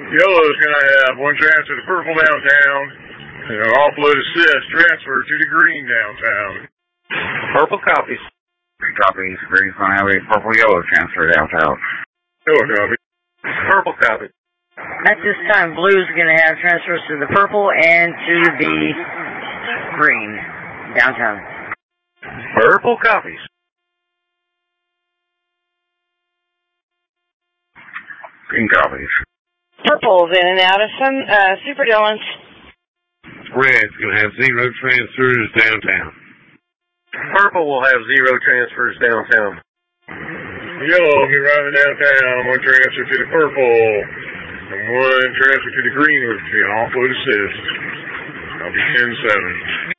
Yellow's going to have one transfer to purple downtown, and an offload assist transfer to the green downtown. Purple copies. Green copies. Green's going to have a purple yellow transfer downtown. Yellow copy. Purple copy. At this time, blue's going to have transfers to the purple and to the green downtown. Purple copies. Green copies. Purple's in and out of some Super Dillons. Red's going to have 0 transfers downtown. Purple will have 0 transfers downtown. Yellow will be running downtown, one transfer to the purple, and one transfer to the green, which would be an offload assist. I'll be 10-7.